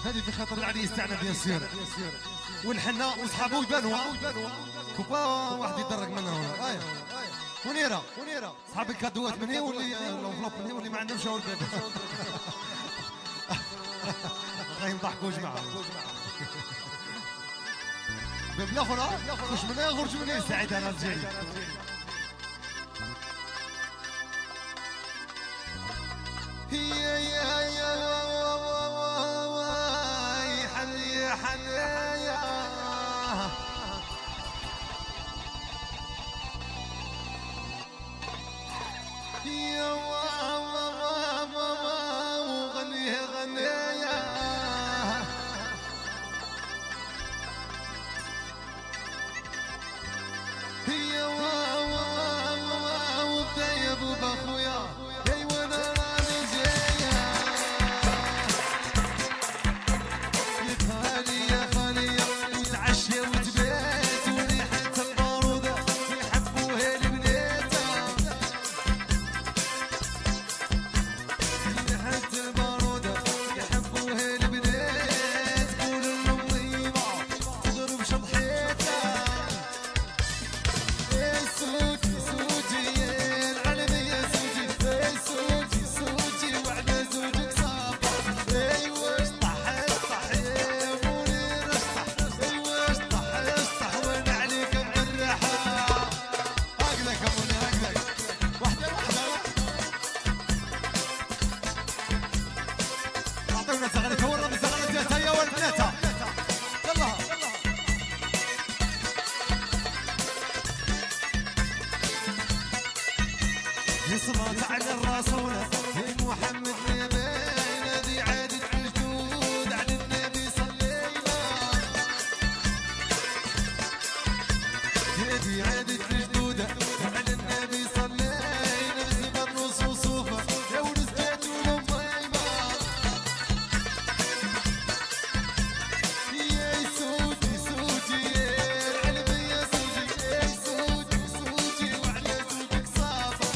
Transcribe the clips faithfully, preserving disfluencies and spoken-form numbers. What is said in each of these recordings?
هذه في خاطر العريس تاعنا بيان سير، والحنا وصحابو يبانوا كوبا واحد يدرك منها هنا. ايوا منيره منيره صحاب الكادوات من هي واللي لونفلوب من هي واللي ما عندهمش هو الباب. غايم ضحكوا جماعه باب الاخرى خش من هنا خرج من هنا سعيد انا الجاي. يا يا يا حلي حلي يا يا وغني غني يا يا وطيب بخويا صلاة على الرسول محمد نبينا ذي عادة الجدود على النبي صلينا هذه عادة الجدود على النبي صلينا بزبر نص وصوفة يا ولد زيتون ومضيمة يا سوتي سوتي يا العلبي يا سوتي يا سوتي سوتي وعلى زوجك صافة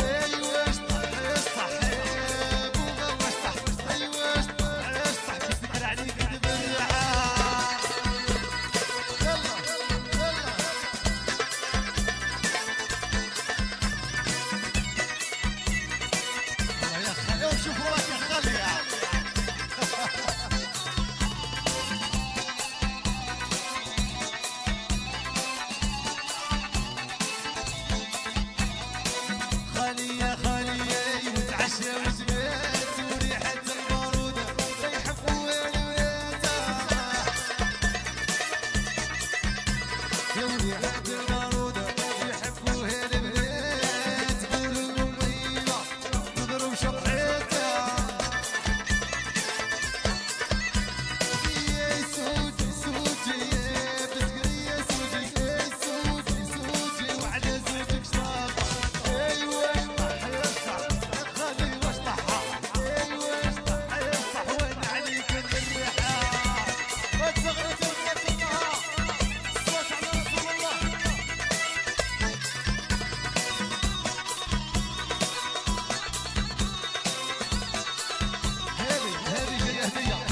خالية خالية وتعشى وجبات وريحة البارودة يحبوها الوياتة يا وريحة البارودة يحبوها البنات قولوا الميمة تضرب شطحتها يا سوتي سوتي يا بسكري يا سوتي يا سوتي سوتي وعلى زوجك صافة هذه هذه جايه هديه